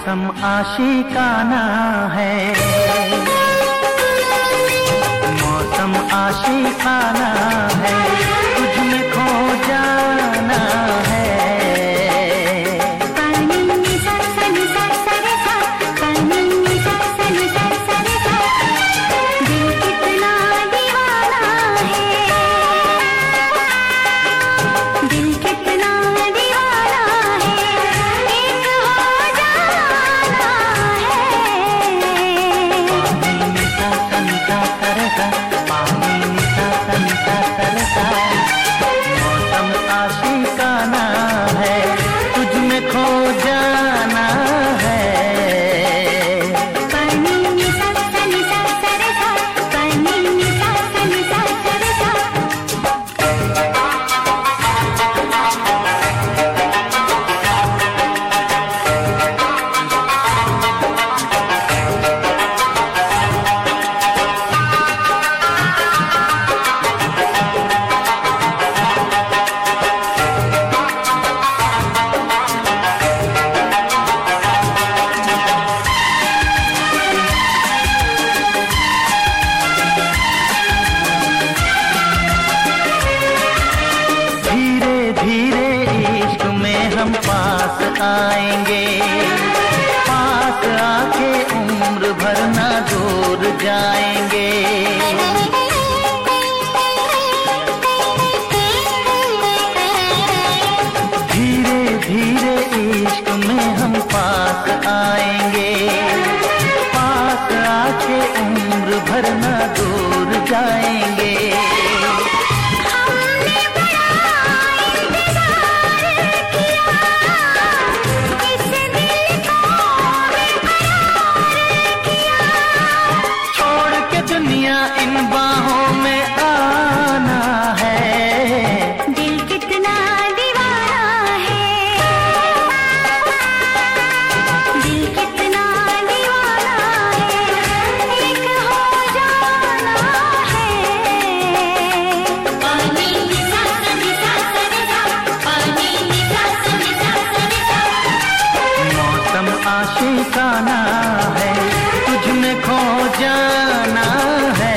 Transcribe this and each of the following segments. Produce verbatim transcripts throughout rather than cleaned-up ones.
मौसम आशिकाना है, मौसम आशिकाना है, तुझ में खो जाना है। मौसम आशिकाना है, तुझ में खो जाना है। हम पास आएंगे, पास आके उम्र भर ना दूर जाएंगे। धीरे धीरे इश्क में हम पास आएंगे, पास आके उम्र भर ना दूर जाएंगे। इन बाहों में आना है, दिल कितना दीवाना है, दिल कितना दीवाना है, एक हो जाना है। पानी निसा निसा निसा, पानी निसा निसा निसा। मौसम आशिकाना है, तुझ में खो जाना है।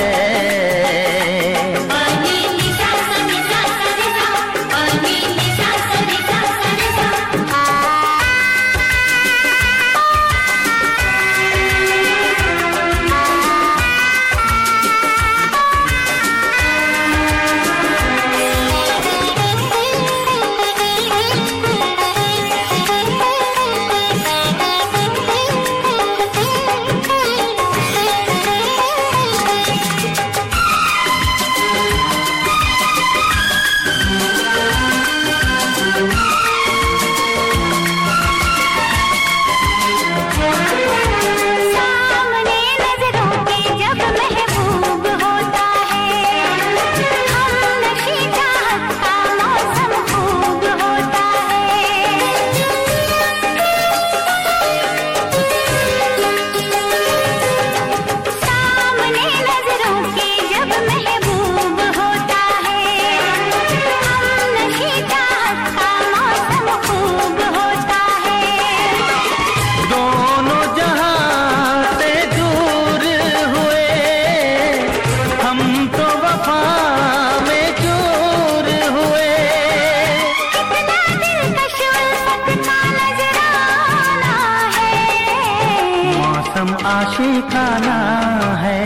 मौसम आशिकाना है,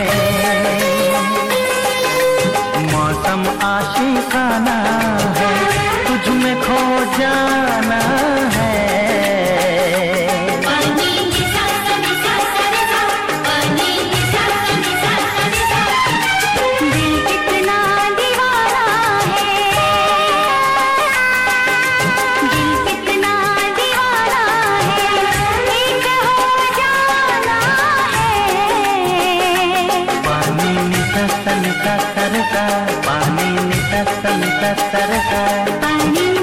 मौसम आशिकाना है, तुझ में खो जाना है। पानी निसा सरका, पानी निसा सरका।